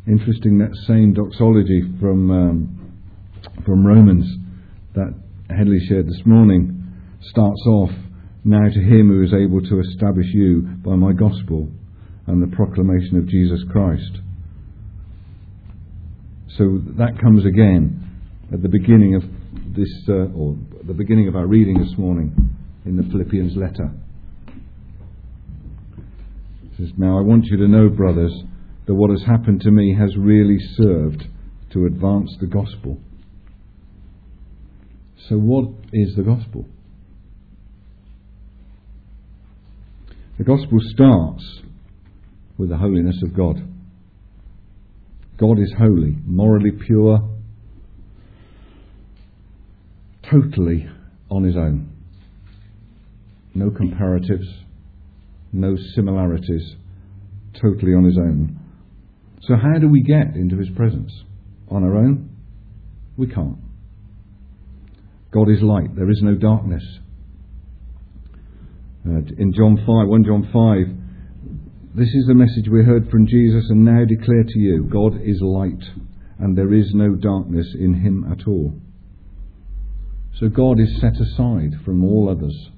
Interesting, that same doxology from Romans that Headley shared this morning starts off, "Now to him who is able to establish you by my gospel and the proclamation of Jesus Christ." So that comes again at the beginning of this, or the beginning of our reading this morning in the Philippians letter. It says, "Now I want you to know, brothers, that what has happened to me has really served to advance the gospel." So what is the gospel? The gospel starts with the holiness of God. God is holy, morally pure, totally on his own. No comparatives, no similarities, totally on his own. So how do we get into his presence? On our own? We can't. God is light, there is no darkness. In John 5, 1 John 5, "This is the message we heard from Jesus and now declare to you, God is light, and there is no darkness in him at all." So God is set aside from all others.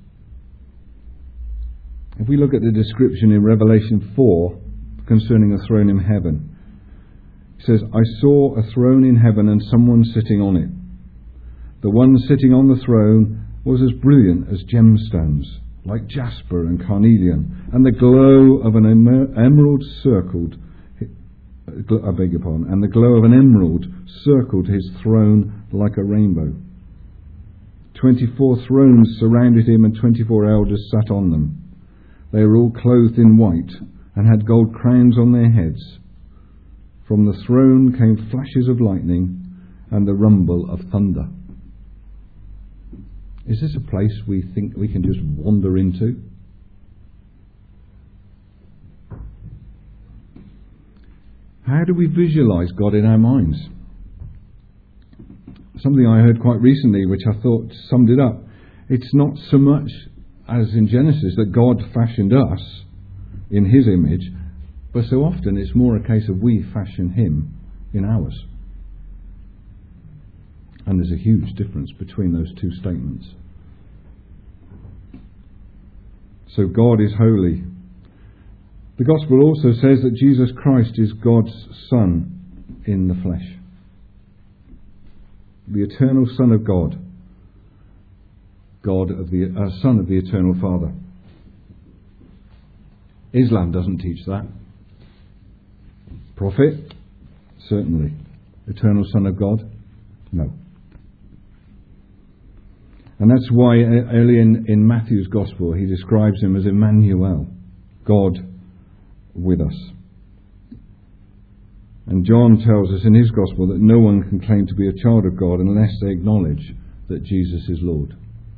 If we look at the description in Revelation 4 concerning a throne in heaven, it says, "I saw a throne in heaven and someone sitting on it. The one sitting on the throne was as brilliant as gemstones, like jasper and carnelian, and the glow of an emerald circled his throne like a rainbow. 24 thrones surrounded him, and 24 elders sat on them. They were all clothed in white and had gold crowns on their heads. From the throne came flashes of lightning and the rumble of thunder." Is this a place we think we can just wander into? How do we visualize God in our minds? Something I heard quite recently which I thought summed it up. It's not so much as in Genesis that God fashioned us in his image, but so often it's more a case of we fashion him in ours. And there's a huge difference between those two statements. So God is holy. The Gospel also says that Jesus Christ is God's Son in the flesh. The eternal Son of God. Son of the eternal Father. Islam doesn't teach that. Prophet? Certainly. Eternal Son of God? No. And that's why early in Matthew's Gospel he describes him as Emmanuel, God with us. And John tells us in his Gospel that no one can claim to be a child of God unless they acknowledge that Jesus is Lord.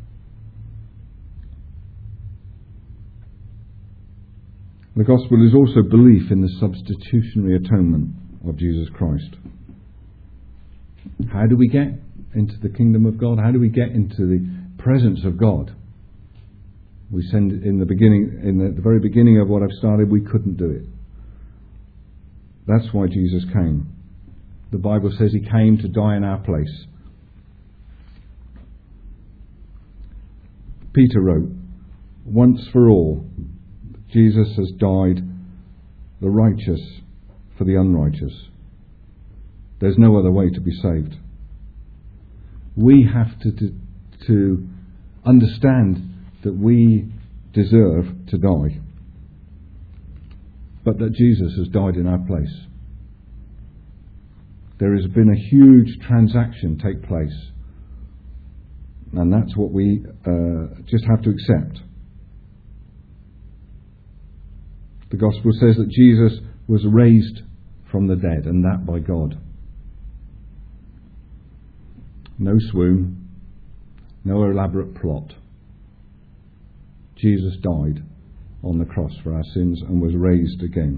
The Gospel is also belief in the substitutionary atonement of Jesus Christ. How do we get into the kingdom of God? How do we get into the presence of God? We said in the very beginning of what I've started, we couldn't do it. That's why Jesus came. The Bible says he came to die in our place. Peter wrote, "Once for all, Jesus has died, the righteous for the unrighteous. There's no other way to be saved." We have to understand that we deserve to die, but that Jesus has died in our place. There has been a huge transaction take place, and that's what we just have to accept. The Gospel says that Jesus was raised from the dead, and that by God. No swoon, no elaborate plot. Jesus died on the cross for our sins and was raised again.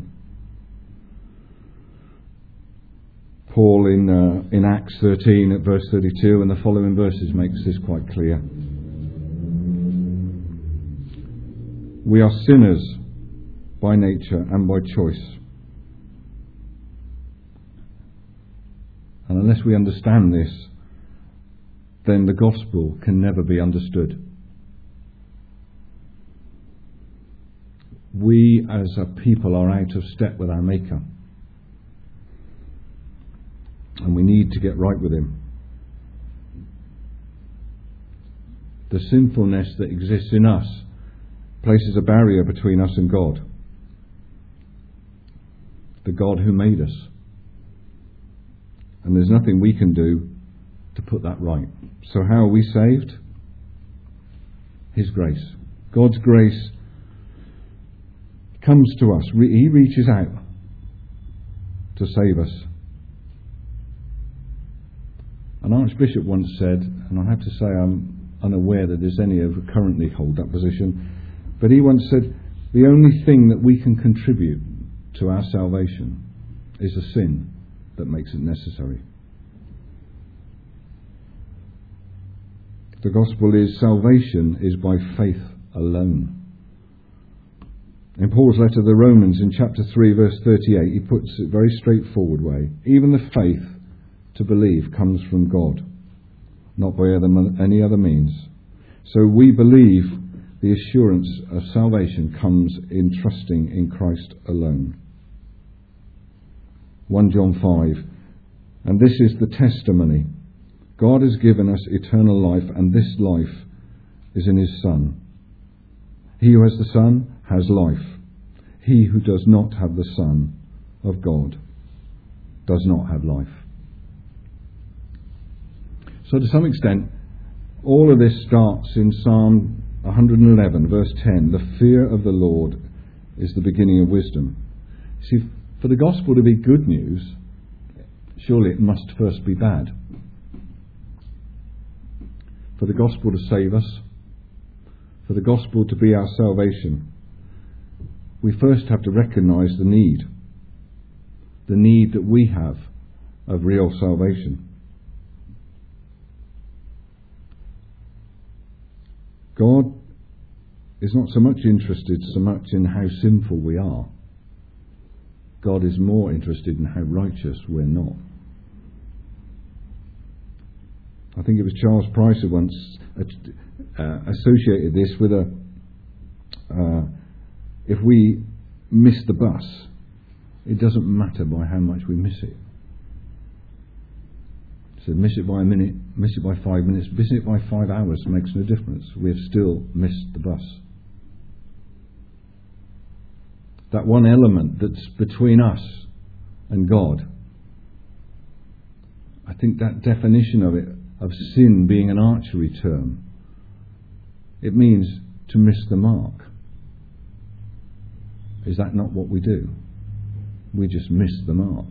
Paul in Acts 13 at verse 32 and the following verses makes this quite clear. We are sinners by nature and by choice. And unless we understand this, then the gospel can never be understood. We as a people are out of step with our Maker. And we need to get right with Him. The sinfulness that exists in us places a barrier between us and God. The God who made us. And there's nothing we can do to put that right. So how are we saved? His grace. God's grace comes to us. He reaches out to save us. An archbishop once said, and I have to say I'm unaware that there's any who currently hold that position, but he once said, the only thing that we can contribute to our salvation is a sin that makes it necessary. The gospel is salvation is by faith alone. In Paul's letter to the Romans in chapter 3 verse 38, he puts it very straightforward way. Even the faith to believe comes from God, not by any other means. So we believe the assurance of salvation comes in trusting in Christ alone. 1 John 5, and this is the testimony. God has given us eternal life, and this life is in His Son. He who has the Son has life. He who does not have the Son of God does not have life. So to some extent, all of this starts in Psalm 111, verse 10. The fear of the Lord is the beginning of wisdom. See, for the gospel to be good news, surely it must first be bad. For the gospel to save us, for the gospel to be our salvation, we first have to recognise the need that we have of real salvation. God is not so much interested in how sinful we are. God is more interested in how righteous we're not. I think it was Charles Price who once associated this with if we miss the bus, it doesn't matter by how much we miss it. So miss it by a minute, miss it by 5 minutes, miss it by 5 hours makes no difference. We have still missed the bus. That one element that's between us and God, I think that definition of it, of sin being an archery term, it means to miss the mark. Is that not what we do? We just miss the mark.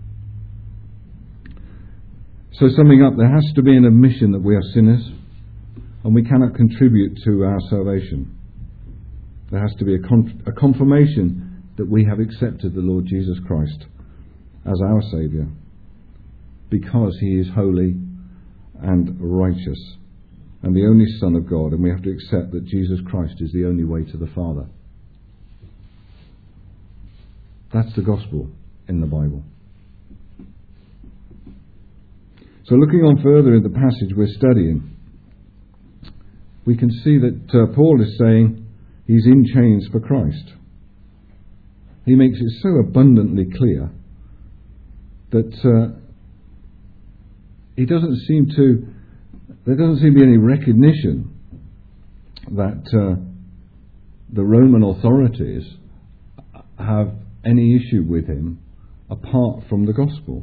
So summing up, there has to be an admission that we are sinners and we cannot contribute to our salvation. There has to be a confirmation that we have accepted the Lord Jesus Christ as our Saviour because He is holy and righteous and the only Son of God, and we have to accept that Jesus Christ is the only way to the Father. That's the gospel in the Bible. So looking on further in the passage we're studying, we can see that Paul is saying he's in chains for Christ. He makes it so abundantly clear that there doesn't seem to be any recognition that the Roman authorities have any issue with him apart from the gospel.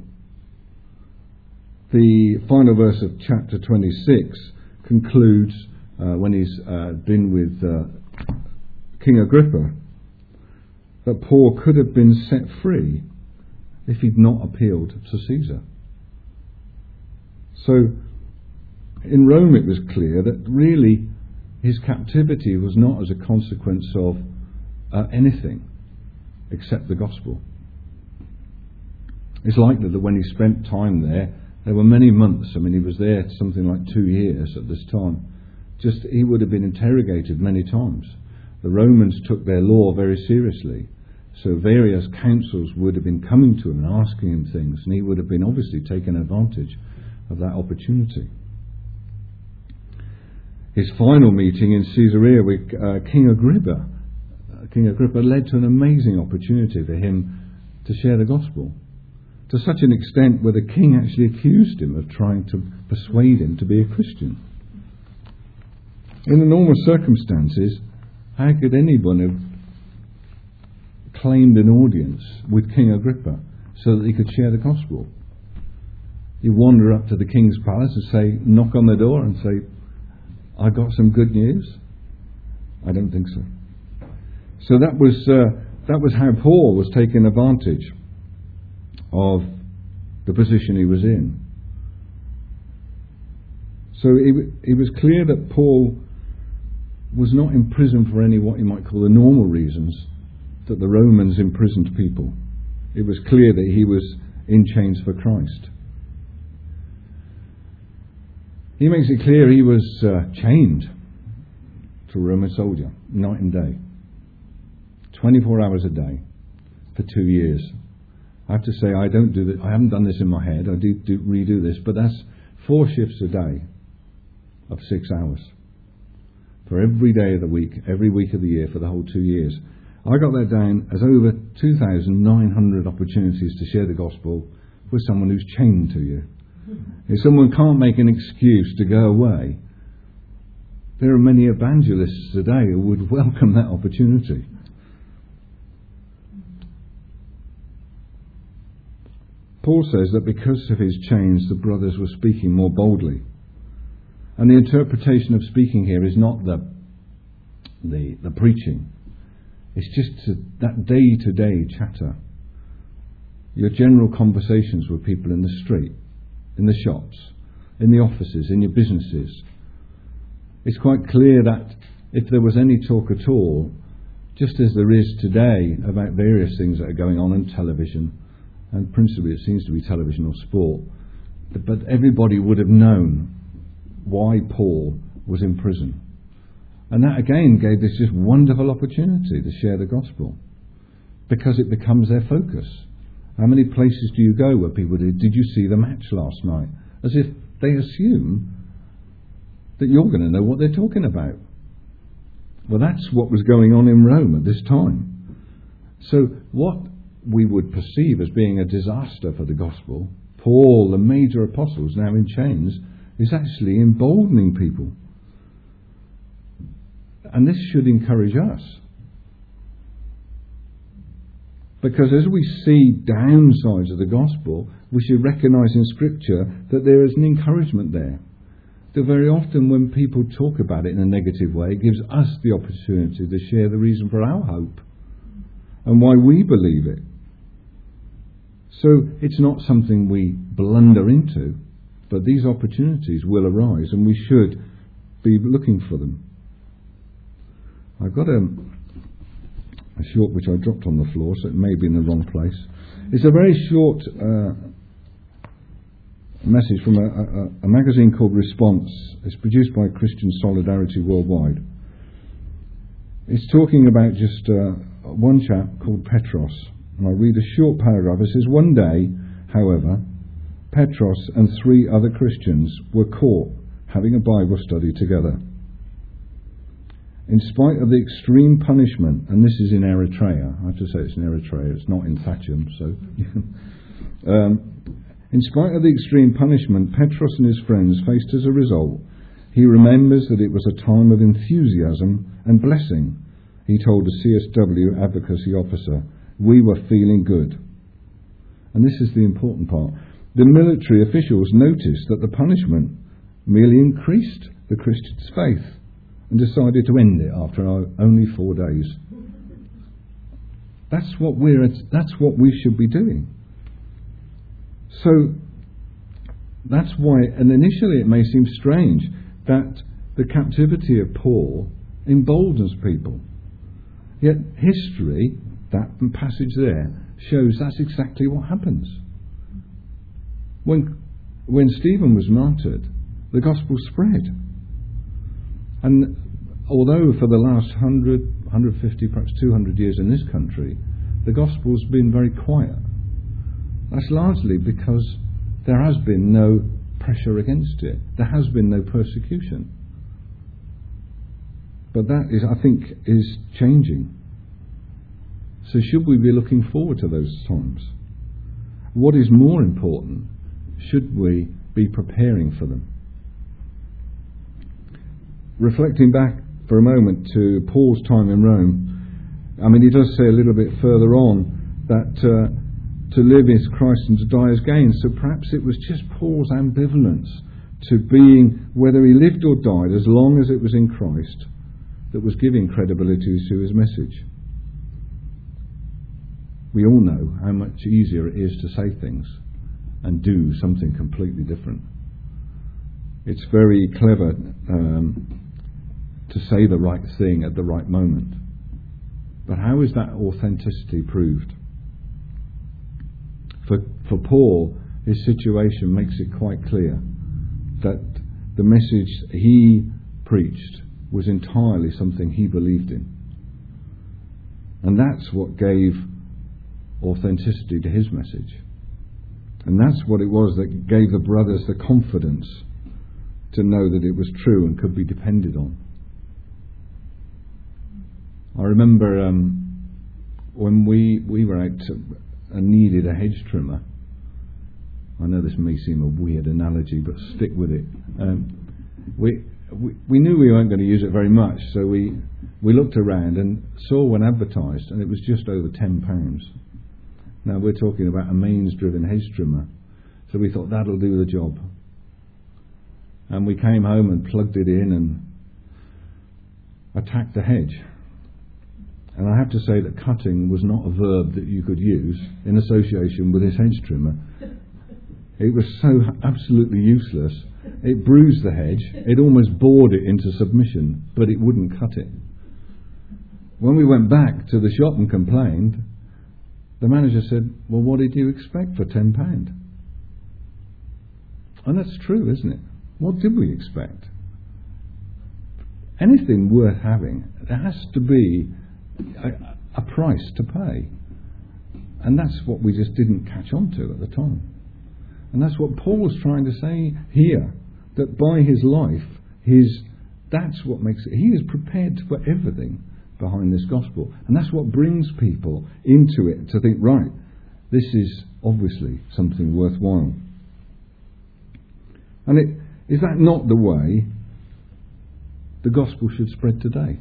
The final verse of chapter 26 concludes when he's been with King Agrippa that Paul could have been set free if he'd not appealed to Caesar. So in Rome it was clear that really his captivity was not as a consequence of anything except the gospel. It's likely that when he spent time there were many months. I mean, he was there something like 2 years at this time. He would have been interrogated many times. The Romans took their law very seriously. So various councils would have been coming to him and asking him things, and he would have been obviously taking advantage of that opportunity. His final meeting in Caesarea with King Agrippa led to an amazing opportunity for him to share the gospel, to such an extent where the king actually accused him of trying to persuade him to be a Christian. In the normal circumstances, how could anyone have claimed an audience with King Agrippa so that he could share the gospel? You wander up to the king's palace and say, knock on the door and say, I got some good news? I don't think so. So that was how Paul was taking advantage of the position he was in. So it was clear that Paul was not in prison for any what you might call the normal reasons that the Romans imprisoned people. It was clear that he was in chains for Christ. He makes it clear he was chained to a Roman soldier night and day, 24 hours a day for 2 years. I have to say I haven't done this in my head. I do redo this, but that's 4 shifts a day of 6 hours for every day of the week, every week of the year for the whole 2 years. I got that down as over 2,900 opportunities to share the gospel with someone who's chained to you. If someone can't make an excuse to go away, there are many evangelists today who would welcome that opportunity. Paul says that because of his chains, the brothers were speaking more boldly. And the interpretation of speaking here is not the preaching. It's just that day-to-day chatter. Your general conversations with people in the street, in the shops, in the offices, in your businesses. It's quite clear that if there was any talk at all, just as there is today about various things that are going on in television, and principally it seems to be television or sport, but everybody would have known why Paul was in prison. And that again gave this just wonderful opportunity to share the gospel, because it becomes their focus. How many places do you go where people did you see the match last night? As if they assume that you're going to know what they're talking about. Well, that's what was going on in Rome at this time. So what we would perceive as being a disaster for the gospel, Paul, the major apostle, now in chains, is actually emboldening people. And this should encourage us. Because as we see downsides of the gospel, we should recognise in Scripture that there is an encouragement there. That very often when people talk about it in a negative way, it gives us the opportunity to share the reason for our hope and why we believe it. So it's not something we blunder into, but these opportunities will arise and we should be looking for them. I've got a short which I dropped on the floor, so it may be in the wrong place. It's a very short message from a magazine called Response. It's produced by Christian Solidarity Worldwide. It's talking about just one chap called Petros. And I read a short paragraph. It says, one day, however, Petros and 3 other Christians were caught having a Bible study together. In spite of the extreme punishment, and this is in Eritrea, I have to say it's in Eritrea, it's not in Thatcham, so in spite of the extreme punishment Petros and his friends faced as a result, he remembers that it was a time of enthusiasm and blessing. He told a CSW advocacy officer, "We were feeling good." And this is the important part. The military officials noticed that the punishment merely increased the Christians' faith and decided to end it after only 4 days. That's what we should be doing. So that's why, and initially it may seem strange that the captivity of Paul emboldens people. Yet history, that passage there, shows that's exactly what happens. When Stephen was martyred, the gospel spread. And although for the last 100, 150, perhaps 200 years in this country, the gospel's been very quiet. That's largely because there has been no pressure against it. There has been no persecution. But that is, I think, is changing. So should we be looking forward to those times? What is more important? Should we be preparing for them? Reflecting back for a moment to Paul's time in Rome, I mean, he does say a little bit further on that to live is Christ and to die is gain. So perhaps it was just Paul's ambivalence to being, whether he lived or died, as long as it was in Christ, that was giving credibility to his message. We all know how much easier it is to say things and do something completely different. It's very clever to say the right thing at the right moment. But how is that authenticity proved? For Paul, his situation makes it quite clear that the message he preached was entirely something he believed in. And that's what gave authenticity to his message. And that's what it was that gave the brothers the confidence to know that it was true and could be depended on. I remember when we were out and needed a hedge trimmer. I know this may seem a weird analogy, but stick with it. We knew we weren't going to use it very much, so we looked around and saw one advertised, and it was just over £10. Now we're talking about a mains-driven hedge trimmer, so we thought that'll do the job. And we came home and plugged it in and attacked the hedge. And I have to say that cutting was not a verb that you could use in association with this hedge trimmer. It was so absolutely useless. It bruised the hedge. It almost bored it into submission, but it wouldn't cut it. When we went back to the shop and complained, the manager said, "Well, what did you expect for £10? And that's true, isn't it? What did we expect? Anything worth having, there has to be a price to pay. And that's what we just didn't catch on to at the time. And that's what Paul's trying to say here, that by his life, that's what makes it. He is prepared to put everything behind this gospel. And that's what brings people into it to think, right, this is obviously something worthwhile. And is that not the way the gospel should spread today?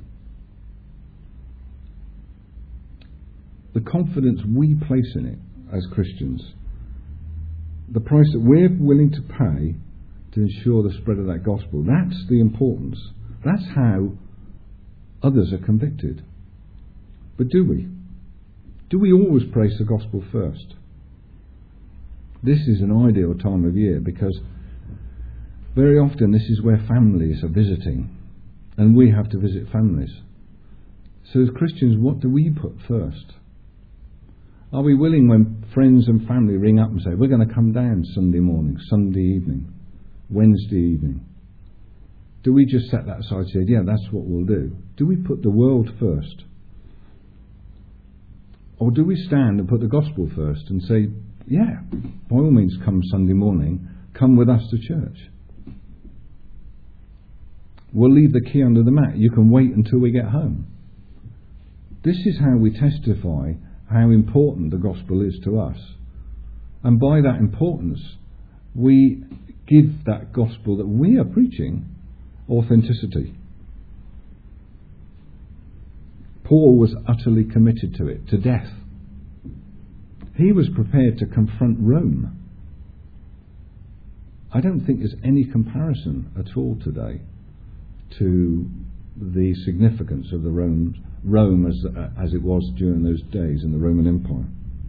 The confidence we place in it as Christians, the price that we're willing to pay to ensure the spread of that gospel, that's the importance. That's how others are convicted. But do we? Do we always place the gospel first? This is an ideal time of year because very often this is where families are visiting and we have to visit families. So as Christians, what do we put first? Are we willing when friends and family ring up and say, we're going to come down Sunday morning, Sunday evening, Wednesday evening? Do we just set that aside and say, yeah, that's what we'll do? Do we put the world first? Or do we stand and put the gospel first and say, yeah, by all means come Sunday morning, come with us to church. We'll leave the key under the mat. You can wait until we get home. This is how we testify how important the gospel is to us. And by that importance, we give that gospel that we are preaching authenticity. Paul was utterly committed to it, to death. He was prepared to confront Rome. I don't think there's any comparison at all today to the significance of the Rome as it was during those days in the Roman Empire.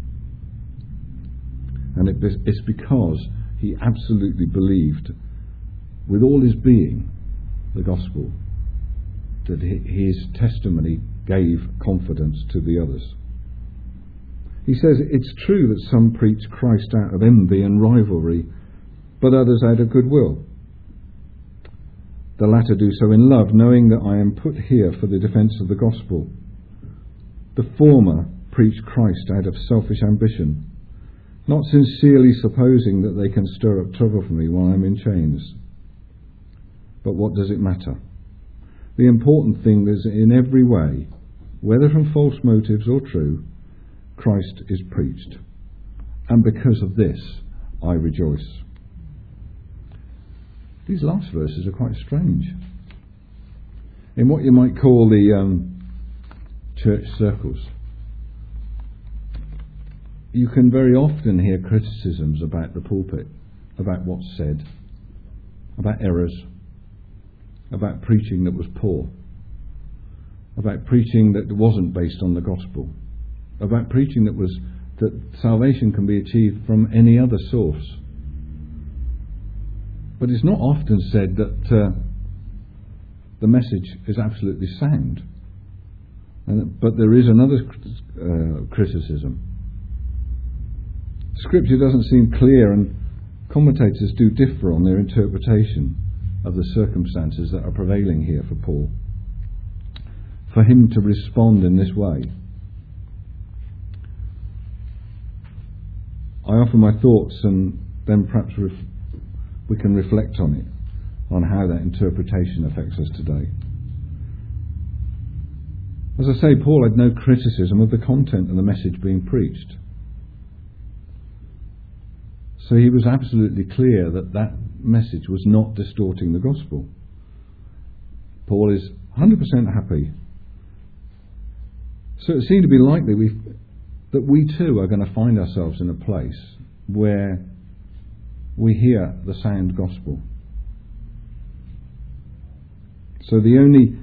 And it's because he absolutely believed with all his being the gospel, that his testimony gave confidence to the others. He says, it's true that some preach Christ out of envy and rivalry, but others out of goodwill. The latter do so in love, knowing that I am put here for the defence of the gospel. The former preach Christ out of selfish ambition, not sincerely supposing that they can stir up trouble for me while I'm in chains. But what does it matter? The important thing is that in every way, whether from false motives or true, Christ is preached. And because of this, I rejoice. These last verses are quite strange. In what you might call the church circles, you can very often hear criticisms about the pulpit, about what's said, about errors, about preaching that was poor, about preaching that wasn't based on the gospel, about preaching that salvation can be achieved from any other source. But it's not often said that the message is absolutely sound. But there is another criticism. Scripture doesn't seem clear, and commentators do differ on their interpretation of the circumstances that are prevailing here for Paul, for him to respond in this way. I offer my thoughts, and then perhaps we can reflect on it, on how that interpretation affects us today. As I say, Paul had no criticism of the content of the message being preached. So he was absolutely clear that that message was not distorting the gospel. Paul is 100% happy. So it seemed to be likely that we too are going to find ourselves in a place where we hear the sound gospel. So the only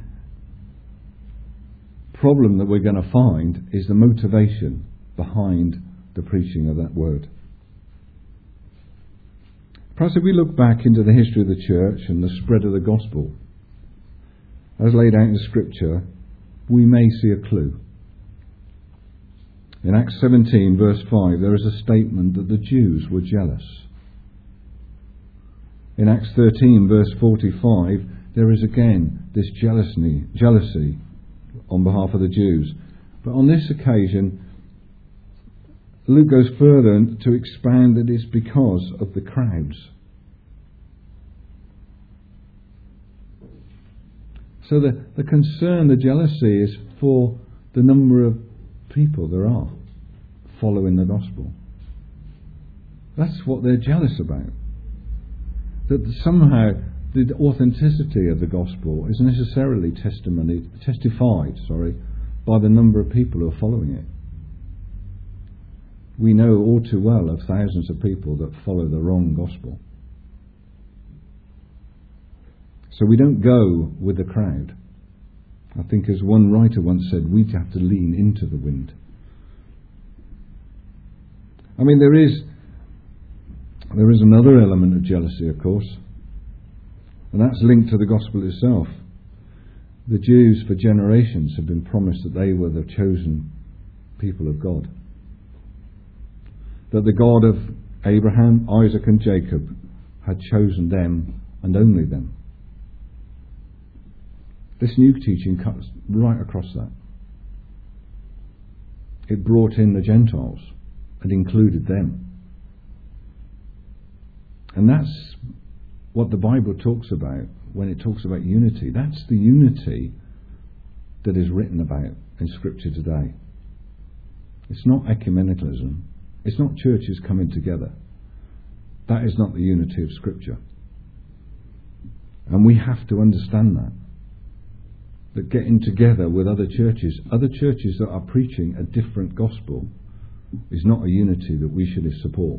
problem that we're going to find is the motivation behind the preaching of that word. Perhaps if we look back into the history of the church and the spread of the gospel, as laid out in Scripture, we may see a clue. In Acts 17, verse 5, there is a statement that the Jews were jealous. In Acts 13, verse 45, there is again this jealousy on behalf of the Jews. But on this occasion, Luke goes further to expand that it's because of the crowds. So the concern, the jealousy is for the number of people there are following the gospel. That's what they're jealous about. That somehow the authenticity of the gospel is necessarily testified by the number of people who are following it. We know all too well of thousands of people that follow the wrong gospel. So we don't go with the crowd. I think as one writer once said, we have to lean into the wind. I mean, there is another element of jealousy, of course, and that's linked to the gospel itself. The Jews for generations have been promised that they were the chosen people of God. That the God of Abraham, Isaac and Jacob had chosen them and only them. This new teaching cuts right across that. It brought in the Gentiles and included them. And that's what the Bible talks about when it talks about unity. That's the unity that is written about in Scripture today. It's not ecumenicalism. It's not churches coming together. That is not the unity of Scripture. And we have to understand that getting together with other churches that are preaching a different gospel, is not a unity that we should support.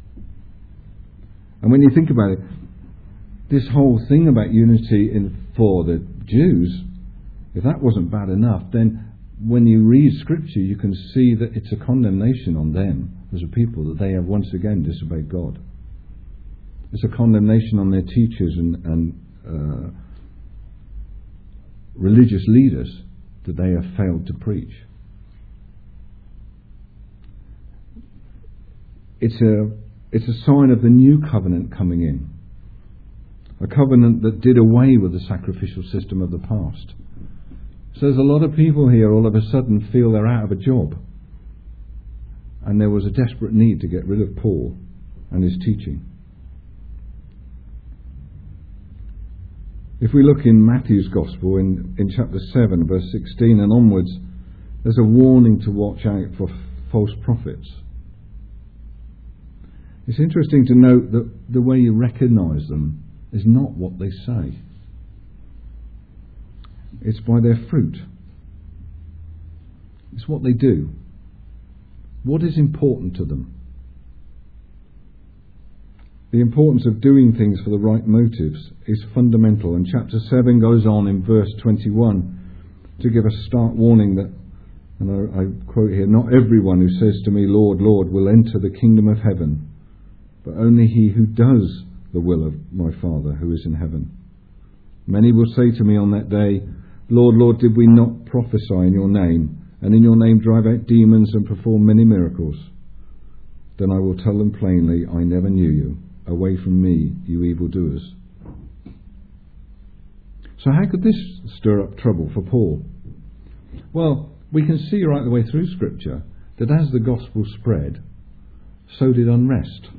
And when you think about it, this whole thing about unity for the Jews, if that wasn't bad enough, then when you read Scripture, you can see that it's a condemnation on them as a people, that they have once again disobeyed God. It's a condemnation on their teachers and religious leaders that they have failed to preach. It's a sign of the new covenant coming in. A covenant that did away with the sacrificial system of the past. So there's a lot of people here all of a sudden feel they're out of a job. and there was a desperate need to get rid of Paul and his teaching. If we look in Matthew's Gospel, in chapter 7, verse 16 and onwards, there's a warning to watch out for false prophets. It's interesting to note that the way you recognise them is not what they say. It's by their fruit. It's what they do. What is important to them? The importance of doing things for the right motives is fundamental, and chapter 7 goes on in verse 21 to give a stark warning that, and I quote here, "Not everyone who says to me, 'Lord, Lord,' will enter the kingdom of heaven, but only he who does the will of my Father who is in heaven. Many will say to me on that day, 'Lord, Lord, did we not prophesy in your name, and in your name drive out demons and perform many miracles?' Then I will tell them plainly, 'I never knew you. Away from me, you evildoers.'" So how could this stir up trouble for Paul? Well, we can see right the way through Scripture that as the gospel spread, so did unrest.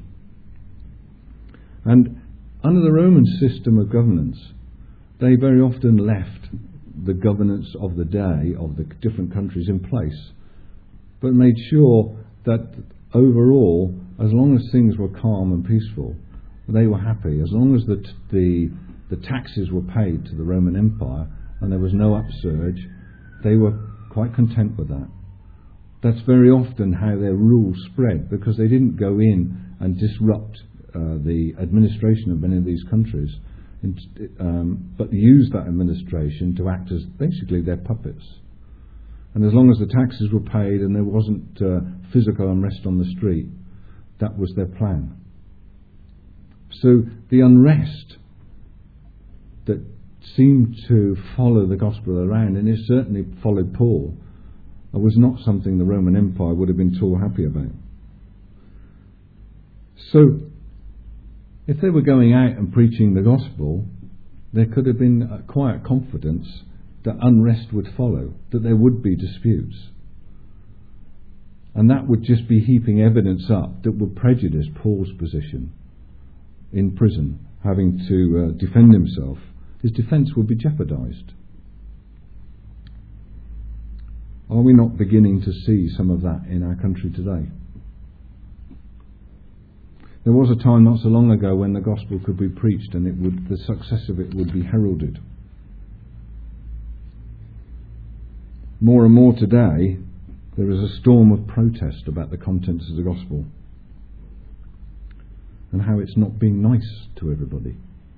And under the Roman system of governance, they very often left the governance of the day of the different countries in place, but made sure that overall, as long as things were calm and peaceful, they were happy. As long as the taxes were paid to the Roman Empire and there was no upsurge, they were quite content with that. That's very often how their rule spread, because they didn't go in and disrupt the administration of many of these countries, but used that administration to act as basically their puppets. And as long as the taxes were paid and there wasn't physical unrest on the street, that was their plan. So the unrest that seemed to follow the gospel around, and it certainly followed Paul, was not something the Roman Empire would have been too happy about. So if they were going out and preaching the gospel, there could have been a quiet confidence that unrest would follow, that there would be disputes. And that would just be heaping evidence up that would prejudice Paul's position in prison, having to defend himself. His defence would be jeopardised. Are we not beginning to see some of that in our country today? There was a time not so long ago when the gospel could be preached and the success of it would be heralded. More and more today, there is a storm of protest about the contents of the gospel and how it's not being nice to everybody.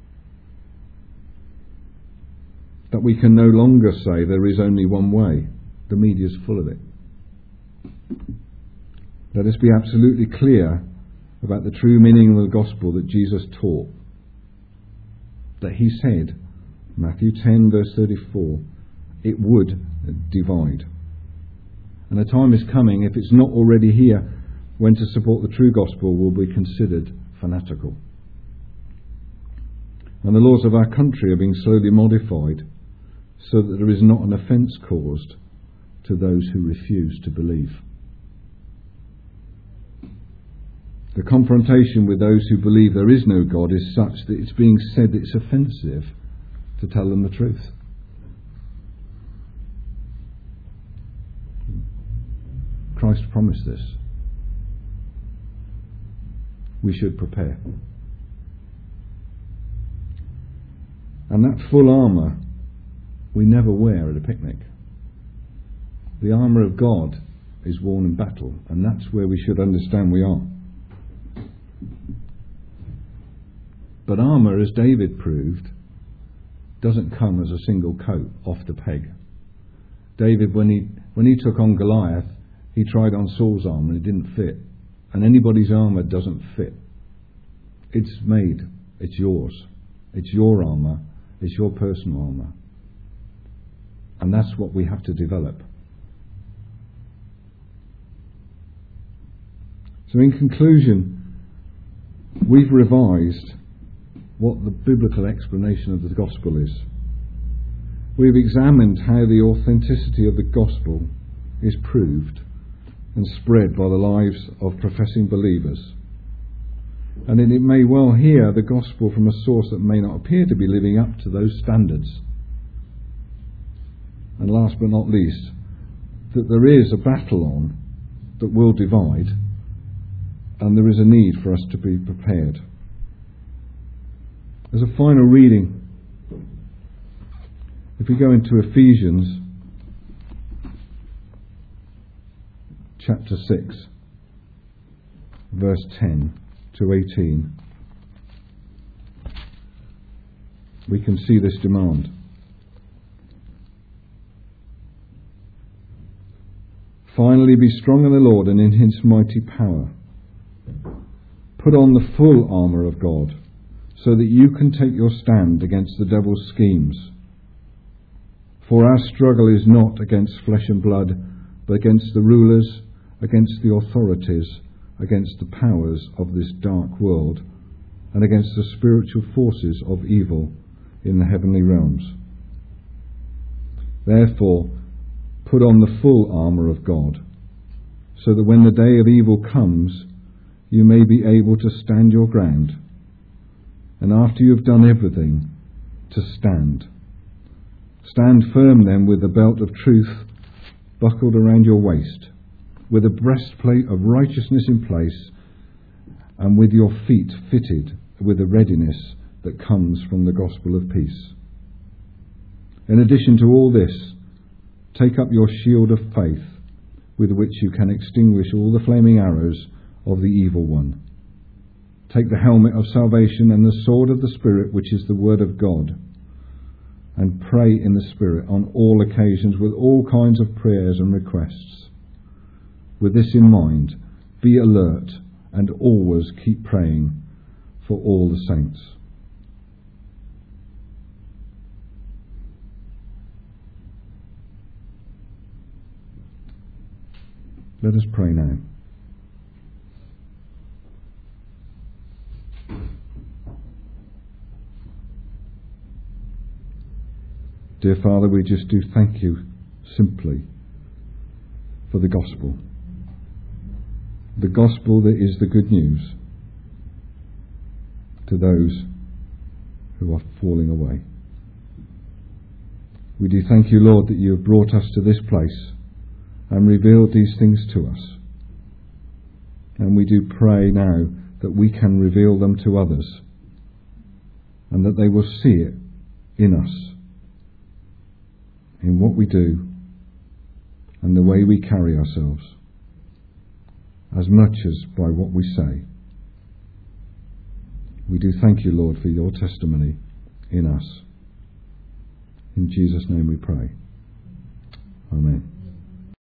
That we can no longer say there is only one way. The media is full of it. Let us be absolutely clear about the true meaning of the gospel that Jesus taught. That he said, Matthew 10 verse 34, it would divide. And a time is coming, if it's not already here, when to support the true gospel will be considered fanatical. And the laws of our country are being slowly modified so that there is not an offence caused to those who refuse to believe. The confrontation with those who believe there is no God is such that it's being said that it's offensive to tell them the truth. Christ promised this. We should prepare. And that full armour we never wear at a picnic. The armour of God is worn in battle, and that's where we should understand we are. But armour, as David proved, doesn't come as a single coat off the peg. David, when he took on Goliath, he tried on Saul's armour and it didn't fit. And anybody's armour doesn't fit. It's made. It's yours. It's your armour. It's your personal armour. And that's what we have to develop. So in conclusion, we've revised what the biblical explanation of the gospel is. We've examined how the authenticity of the gospel is proved and spread by the lives of professing believers. And then it may well hear the gospel from a source that may not appear to be living up to those standards. And last but not least, that there is a battle on that will divide, and there is a need for us to be prepared. As a final reading, if we go into Ephesians chapter 6, verse 10 to 18, we can see this demand. Finally, be strong in the Lord and in his mighty power. Put on the full armour of God, so that you can take your stand against the devil's schemes. For our struggle is not against flesh and blood, but against the rulers, against the authorities, against the powers of this dark world, and against the spiritual forces of evil in the heavenly realms. Therefore, put on the full armour of God, so that when the day of evil comes, you may be able to stand your ground, and after you have done everything, to stand. Stand firm then, with the belt of truth buckled around your waist, with a breastplate of righteousness in place, and with your feet fitted with the readiness that comes from the gospel of peace. In addition to all this, take up your shield of faith, with which you can extinguish all the flaming arrows of the evil one. Take the helmet of salvation and the sword of the Spirit, which is the word of God, and pray in the Spirit on all occasions with all kinds of prayers and requests. With this in mind, be alert and always keep praying for all the saints. Let us pray now. Dear Father, we just do thank you simply for the gospel. The gospel that is the good news to those who are falling away. We do thank you, Lord, that you have brought us to this place and revealed these things to us. And we do pray now that we can reveal them to others, and that they will see it in us, in what we do and the way we carry ourselves, as much as by what we say. We do thank you, Lord, for your testimony in us. In Jesus' name we pray. Amen.